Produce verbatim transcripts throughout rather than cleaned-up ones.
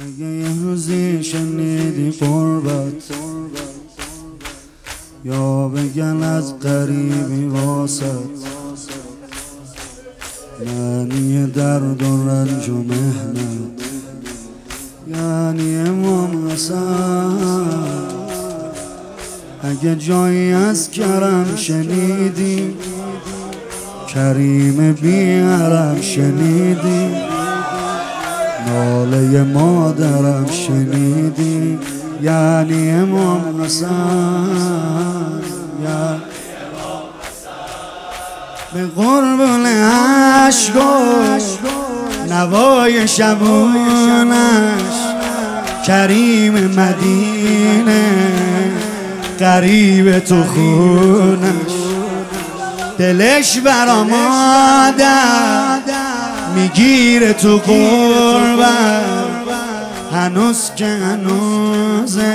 اگه یه روزی شنیدی قربت یا بگن از قریبی واسط، معنی درد و رنج و مهنت یعنی امام حسن. اگه جایی از کرم شنیدی، کریم بیارم شنیدی، ناله مادرم شنیدی، یعنی امام حسن. به قربون عشقش نوای شبونش، کریم مدینه قریب تو خونش، دلش برا مادر میگیره تو قربت، هنوز که هنوزه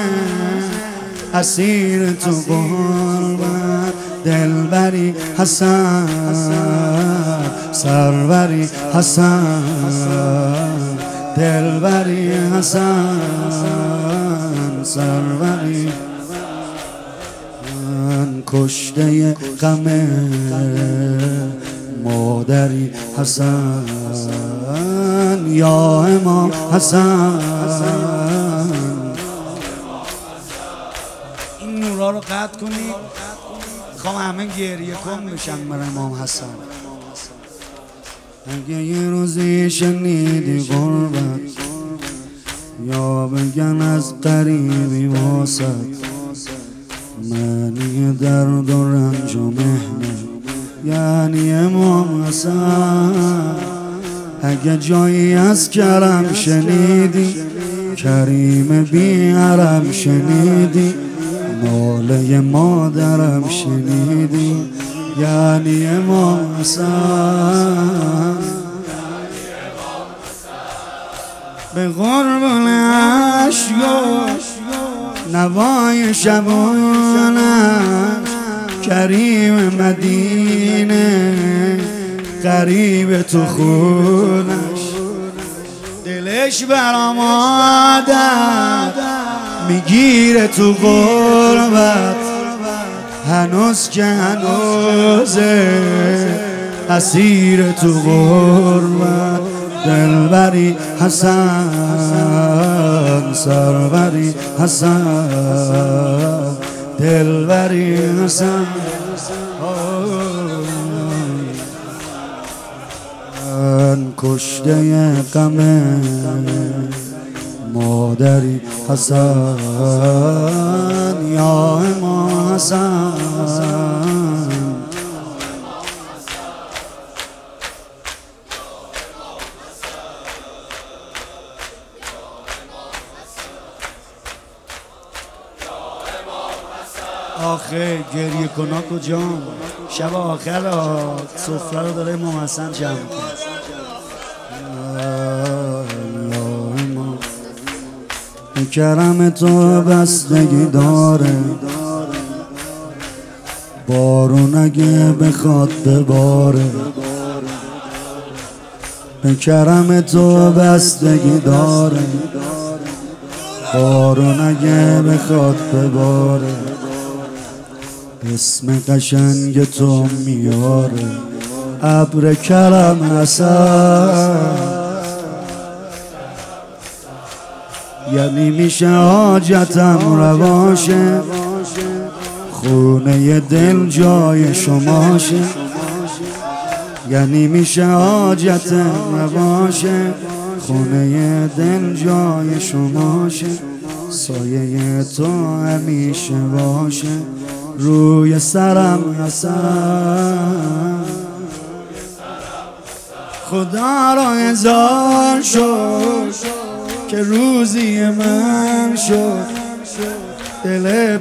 اسیر تو قربت. دلبری حسن سروری حسن، دلبری حسن سروری، من کشته غم مادری حسن، یا امام حسن. این نورا رو قطع کنید، میخوام همه گریه کن بشن بر امام حسن. اگه یه روزی شنیدی غربت یا بگن از قریبی واسط، معنی درد و رنج و مهنت یعنی امام حسن. اگه جایی از کرم شنیدی، کریم بیارم شنیدی، ناله مادرم شنیدی، یعنی امام حسن. به قربون عشقش نوای شبونش، کریم مدینه قریب تو خونش، دلش برا مادر میگیره تو غربت، هنوز که هنوزه اسیر تو غربت. دلبری حسن سروری حسن، دلبری حسن، من کشته غم مادری حسن، یا امام حسن. آخه گریه کنا کجا؟ شب آخر سفره رو داره امام حسن جمع کنه. کرم تو بستگی داره، بارون اگه بخواد بباره. به کرم تو بستگی داره، بارون اگه بخواد بباره. اسم قشنگ تو میاره ابر کرم حسن، یعنی میشه حاجتم رواشه، خونه دل جای شماشه، یعنی میشه حاجتم رواشه، خونه دل جای شماشه. سایه تو همیشه باشه روی سرم حسن، خدا را هزار شد که روزی من شد، دل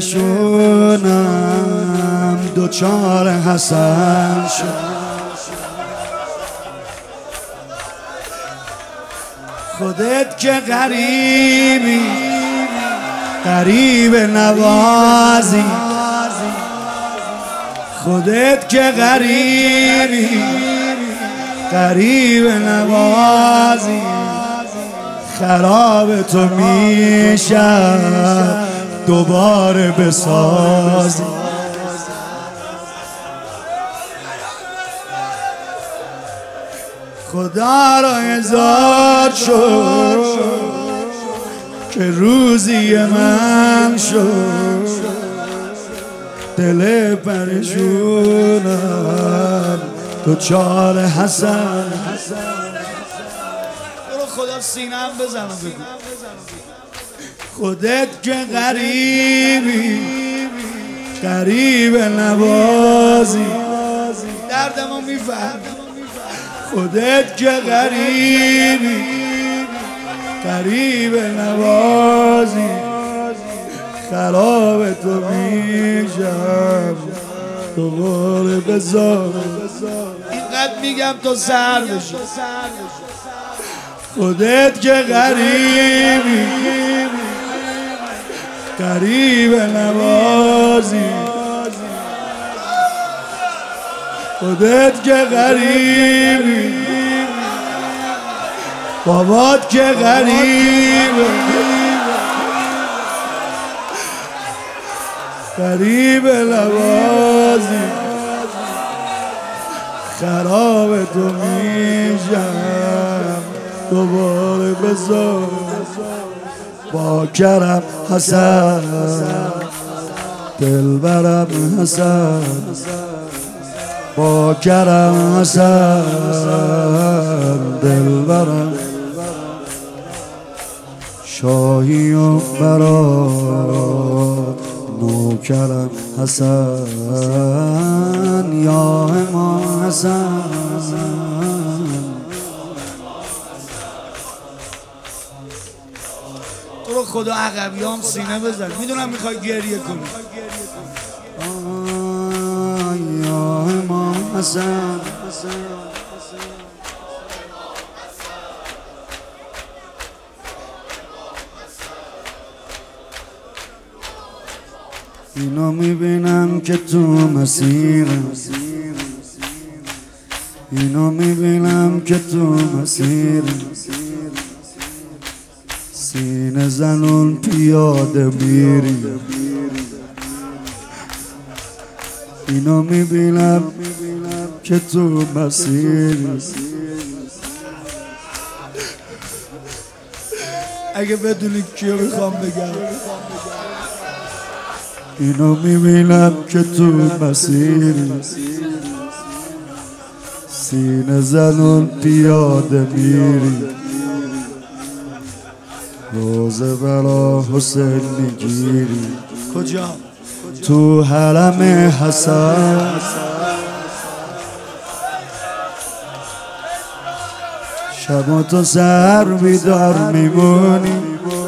پریشونم دوچار حسن شد. خودت که غریبی غریب نوازی، خودت که غریبی غریب نوازی، خراب تو میشم دوباره بسازی. خدا را هزار شد که روزی من شد، دل پریشونم دوچار حسن. برو خدا سینم بزن بگو خودت که غریبی غریب نوازی، دردمو میفهم. خودت که غریبی غریب نوازی، خراب تو میشم دوباره بذار. اینقدر میگم تو سر بشی. خودت که غریبی غریب نوازی، خودت که غریبی بابات که غریبه غریب نوازی، خراب تو میشم دوباره بذار. با کرم حسن دلبرم حسن، با کرم حسن دلبرم، شاهی و برات نوکرم حسن یا امام حسن. تو رو خدا عقبیام سینه بزن، میدونم میخوای گریه کنی. یا امام حسن اینو میبینم که تو مسیرم، اینو میبینم که تو مسیرم، سینه زنون پیاده میری. اینو میبینم که تو مسیری، اگه بدونی کیو میخوام بگم. اینو میبینم که تو مسیری، سینه زنون پیاده میری. روزه برا حسین میگیری کجا؟ تو حرم حسن. شب تو سر بیدار میمونی،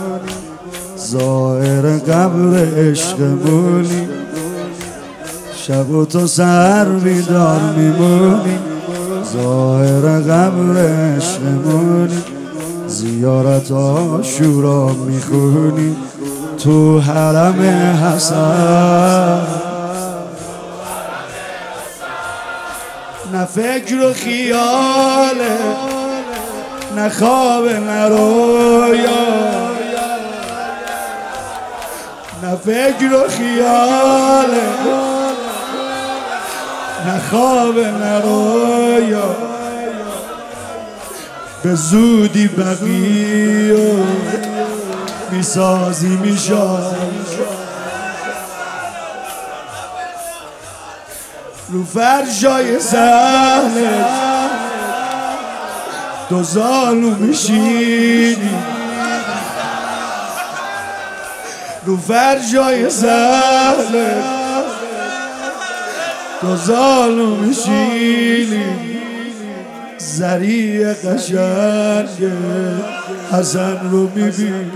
زائر قبر عشقمونی. شب تو سر بیدار میمونی، زائر قبر عشقمونی. زیارت عاشورا میخونی تو حرم حسن. نه فکر و خیاله، نه خواب نه رویا، نه فکر و خیاله، نه خواب نه رویا. به زودی بقیه میسازی میشاد، رو فرشای زهنت دو زانو میشینی، رو فرشای زهنت دو زانو میشینی. زریع قشنگ حسن رو میبینی،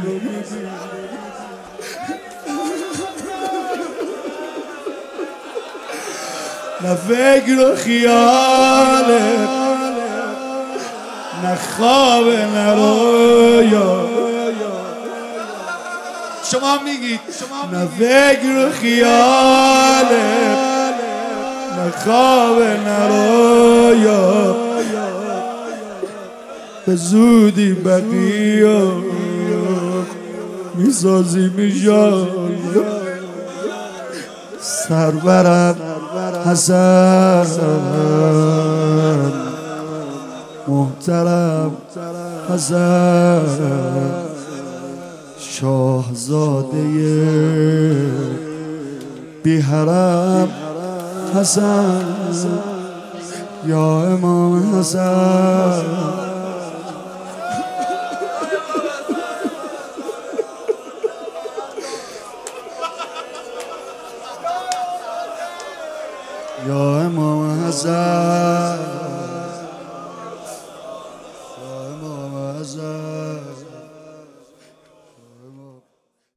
نه فکر و خیاله، نه خواب نه رویا. شما میگید نه فکر و خیاله، نه خواب نه رویا. به زودی بقیه میسازیم انشالله. سرورم حسن محترم حسن شاهزاده بی حرم حسن یا امام حسن یا امام حسن